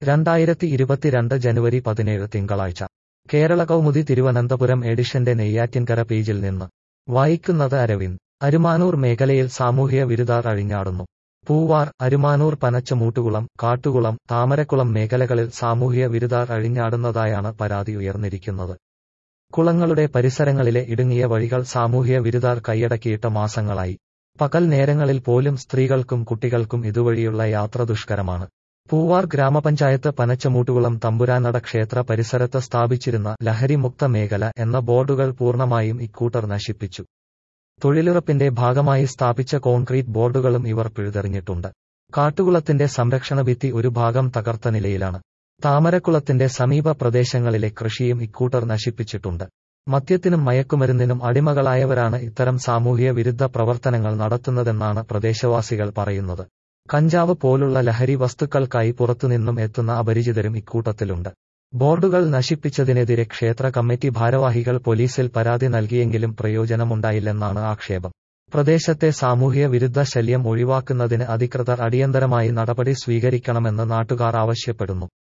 2022 ജനുവരി 17 തിങ്കളാഴ്ച കേരള കൗമുദി തിരുവനന്തപുരം എഡിഷന്റെ നെയ്യാറ്റിൻകര പേജിൽ നിന്ന് വായിക്കുന്നത് അരവിന്ദ്. അരുമാനൂർ മേഖലയിൽ സാമൂഹ്യ വിരുദ്ധർ അഴിഞ്ഞാടുന്നു. പൂവാർ, അരുമാനൂർ, പനച്ചമൂട്ടുകുളം, കാട്ടുകുളം, താമരക്കുളം മേഖലകളിൽ സാമൂഹ്യ വിരുദ്ധർ അഴിഞ്ഞാടുന്നതായാണ് പരാതി ഉയർന്നിരിക്കുന്നത്. കുളങ്ങളുടെ പരിസരങ്ങളിലെ ഇടുങ്ങിയ വഴികൾ സാമൂഹ്യ വിരുദ്ധർ കൈയടക്കിയിട്ട് മാസങ്ങളായി. പകൽ നേരങ്ങളിൽ പോലും സ്ത്രീകൾക്കും കുട്ടികൾക്കും ഇതുവഴിയുള്ള യാത്ര ദുഷ്കരമാണ്. പൂവാർ ഗ്രാമപഞ്ചായത്ത് പനച്ചമൂട്ടുകുളം തമ്പുരാനട ക്ഷേത്ര പരിസരത്ത് സ്ഥാപിച്ചിരുന്ന ലഹരിമുക്ത മേഖല എന്ന ബോർഡുകൾ പൂർണ്ണമായും ഇക്കൂട്ടർ നശിപ്പിച്ചു. തൊഴിലുറപ്പിന്റെ ഭാഗമായി സ്ഥാപിച്ച കോൺക്രീറ്റ് ബോർഡുകളും ഇവർ പിഴുതെറിഞ്ഞിട്ടുണ്ട്. കാട്ടുകുളത്തിന്റെ സംരക്ഷണ ഭിത്തി ഒരു ഭാഗം തകർത്ത നിലയിലാണ്. താമരക്കുളത്തിന്റെ സമീപ പ്രദേശങ്ങളിലെ കൃഷിയും ഇക്കൂട്ടർ നശിപ്പിച്ചിട്ടുണ്ട്. മദ്യത്തിനും മയക്കുമരുന്നിനും അടിമകളായവരാണ് ഇത്തരം സാമൂഹ്യ വിരുദ്ധ പ്രവർത്തനങ്ങൾ നടത്തുന്നതെന്നാണ് പ്രദേശവാസികൾ പറയുന്നത്. കഞ്ചാവ് പോലുള്ള ലഹരി വസ്തുക്കൾക്കായി പുറത്തുനിന്നും എത്തുന്ന അപരിചിതരും ഇക്കൂട്ടത്തിലുണ്ട്. ബോർഡുകൾ നശിപ്പിച്ചതിനെതിരെ ക്ഷേത്ര കമ്മിറ്റി ഭാരവാഹികൾ പോലീസിൽ പരാതി നൽകിയെങ്കിലും പ്രയോജനമുണ്ടായില്ലെന്നാണ് ആക്ഷേപം. പ്രദേശത്തെ സാമൂഹ്യ വിരുദ്ധ ശല്യം ഒഴിവാക്കുന്നതിന് അധികൃതർ അടിയന്തരമായി നടപടി സ്വീകരിക്കണമെന്ന് നാട്ടുകാർ ആവശ്യപ്പെടുന്നു.